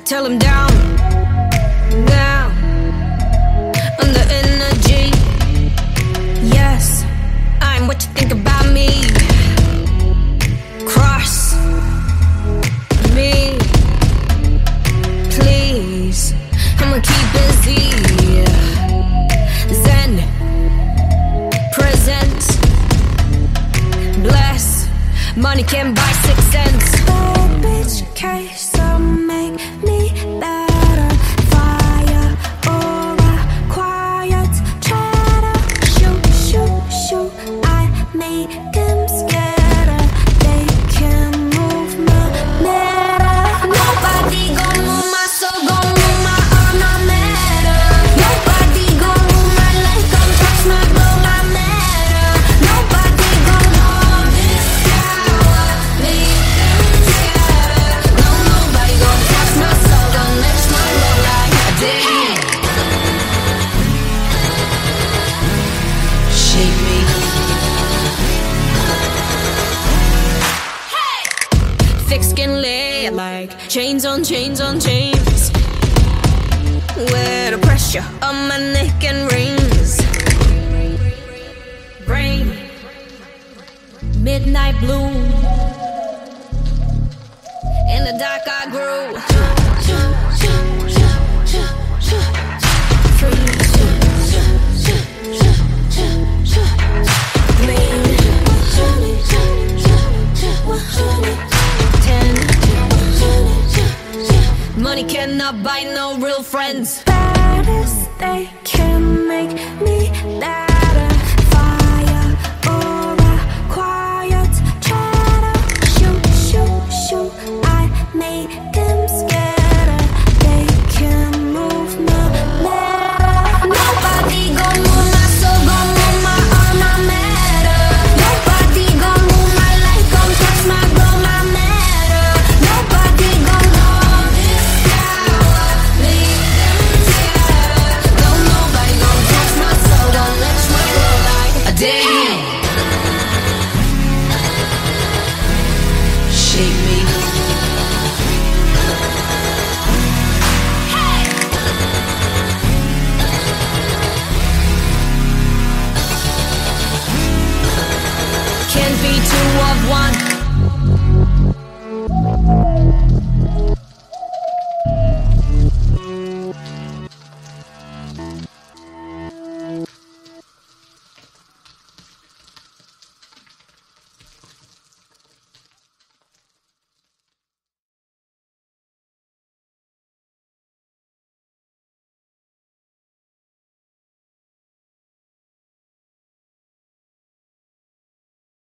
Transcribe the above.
till I'm down, down, under energy. Yes, I'm what you think about me. Cross me, please. I'ma keep busy. Zen, present, bless. Money can buy 6 cents. Bad bitch case, so make me better. Fire or quiet chatter. Shoot, shoot, shoot. I make them scared. They can move my matter. Nobody gon' move my soul, gon' move my arm, my matter. Nobody gon' move my life, gon' touch my blow, my matter. Nobody gon' hold this power, leave them scattered. No, nobody gon' touch my soul, gon' touch my blow like I did. Shape me. Thick skin lay like chains on chains on chains. Where the pressure on my neck and rings. Brain, midnight blue. In the dark I grew. Money cannot buy no real friends. Baddest, they can make me better. Fire or quiet chatter. Shoot, shoot, shoot. I make them scared. They can move my matter. Nobody gon' move my soul, gon' move my arm, my matter. Nobody gon' move my life, gon' touch my blow, my matter. Nobody gon' hold this power, leave them scattered. No, nobody gon' touch my soul, gon' touch my blow like I did. Shape me. Can't be two of one.